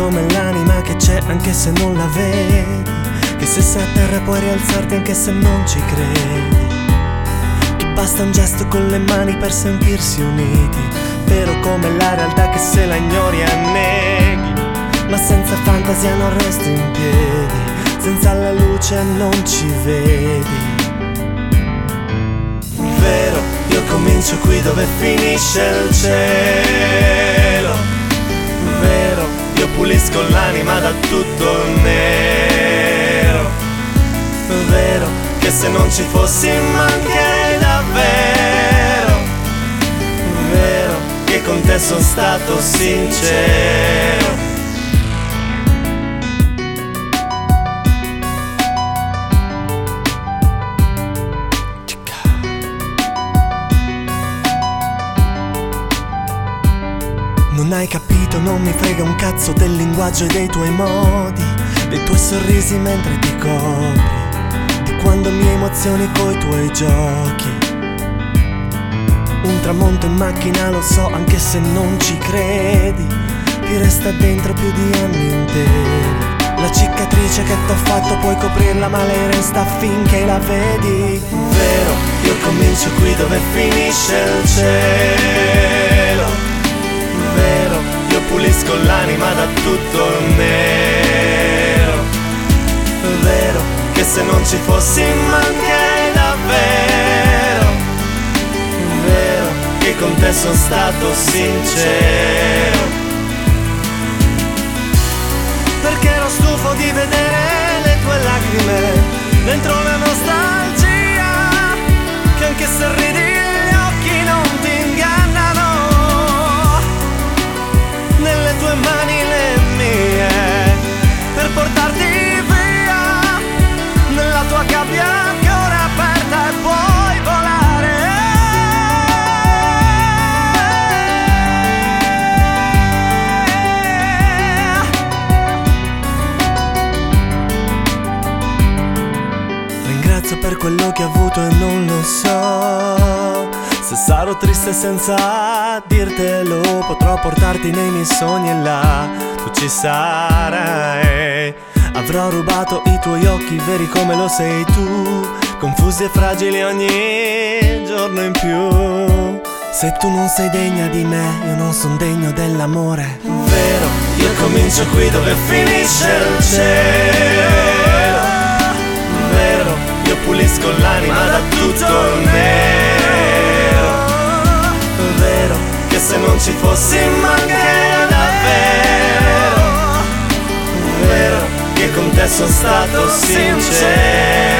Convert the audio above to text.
come l'anima che c'è anche se non la vedi, che se sei a terra puoi rialzarti anche se non ci credi, che basta un gesto con le mani per sentirsi uniti, vero come la realtà che se la ignori anneghi, ma senza fantasia non resti in piedi, senza la luce non ci vedi. Vero, io comincio qui dove finisce il cielo, vero, io pulisco l'anima da tutto il nero, vero, che se non ci fossi mancherei davvero, vero, che con te sono stato sincero. Non hai capito, non mi frega un cazzo del linguaggio e dei tuoi modi, dei tuoi sorrisi mentre ti copri, di quando mi emozioni coi tuoi giochi. Un tramonto in macchina lo so anche se non ci credi, ti resta dentro più di anni interi. La cicatrice che t'ho fatto puoi coprirla ma lei resta finché la vedi. Vero, io comincio qui dove finisce il cielo, vero, io pulisco l'anima da tutto il nero, vero, che se non ci fossi mancherei davvero, vero, che con te sono stato sincero, perché ero stufo di vedere le tue lacrime dentro la nostalgia, che anche se ridi gli occhi non ti ingannano, nelle tue mani le mie, per portarti via, nella tua gabbia ancora aperta e puoi volare. Ringrazio per quello che ho avuto e non lo so, se sarò triste senza dirtelo, potrò portarti nei miei sogni e là tu ci sarai. Avrò rubato i tuoi occhi veri come lo sei tu, confusi e fragili ogni giorno in più. Se tu non sei degna di me, io non son degno dell'amore. Vero, io comincio qui dove finisce il cielo, vero, io pulisco l'anima da tutto il nero, vero, che se non ci fossi mancherei davvero, vero, che con te sono stato sincero.